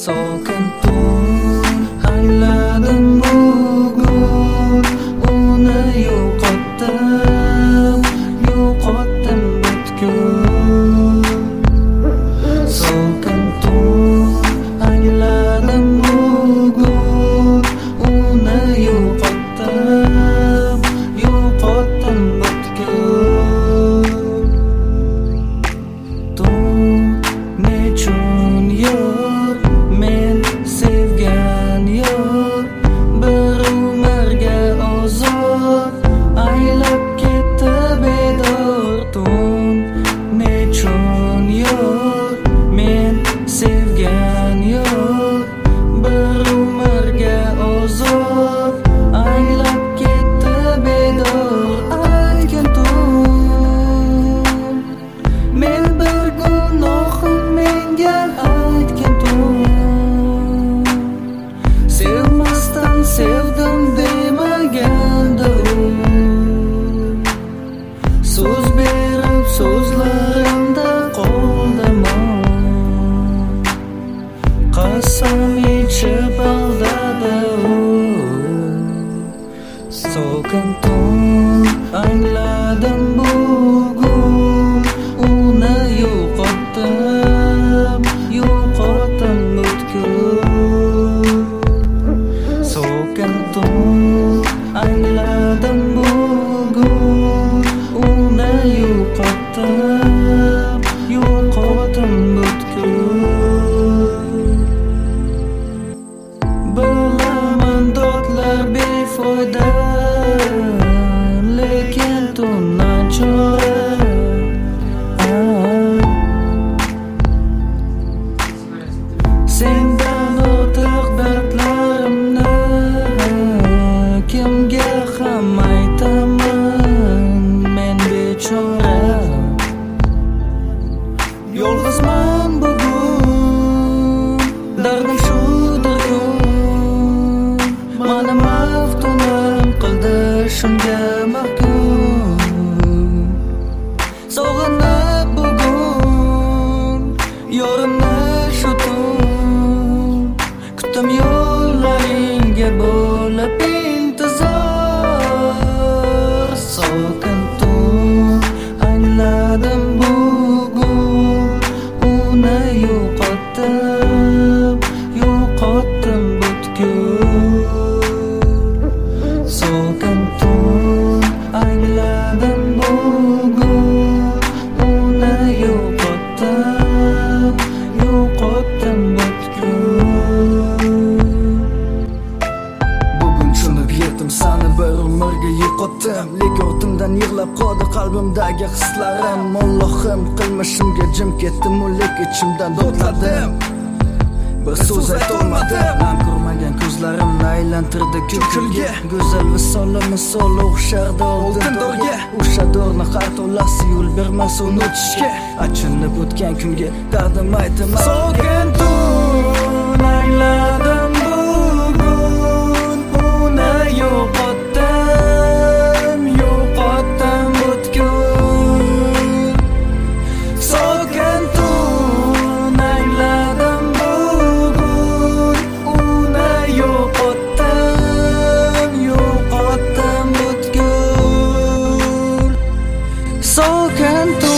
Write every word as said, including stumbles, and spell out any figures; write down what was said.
sokin tun angladim bugun uni yo'qotdim yo'qotdim butkul sokin tun angladim bugun uni yo'qotdim yo'qotdim butkul tun nechun yor men sevgan yor bir umrga ozor aylab ketdi bedor tun nechun yor men sevgan yor bir umrga ozor aylab ketdi bedor aytgan tun men bir gunohim menga aytgan tun sevmasdan sevdim demagandir u so'z berib so'zlarimda qoldimon qasam ichib aldadi u sokin tun angladim bugun uni yo'qotdim yo'qotdim butkul sokin tun angladim bugun uni yo'qotdim yo'qotdim butkul bilaman dodlar befoyda lekin tundan chora sendan ortiq dardlarimni kimga ham aytaman men bechora yolg'izman bugun dardim shudir-kun mani maftunim qildi shunga mahkum sog'inib bugun yorimni shu tun kutdim yo'llaringga bo'lib intizor sokin tun angladim bugun uni yo'qotdim yo'qotdim butkul sokin tun angladim bugun uni yo'qotdim yo'qotdim butkul bugun tushunib yetdim sani bir umrga yo'qotdim lekin ortimdan yig'lab qoldi qalbimdagi hislarim Allohim qilmishimga jim ketdim lek ichimdan dodladim bir so'z aytolmadim nam ko'rmagan ko'zlarimni aylantirdi kulga go'zal visola misoli o'xshardi oltin dorga o'sha dorni qartolasi yo'l bermas uni o'tishga achinib o'tgan kunga dardim aytaman sokin tun angladim bugun uni yo'qotdim yo'qotdim butkul sokin tun angladim bugun uni yo'qotdim yo'qotdim butkul sokin tun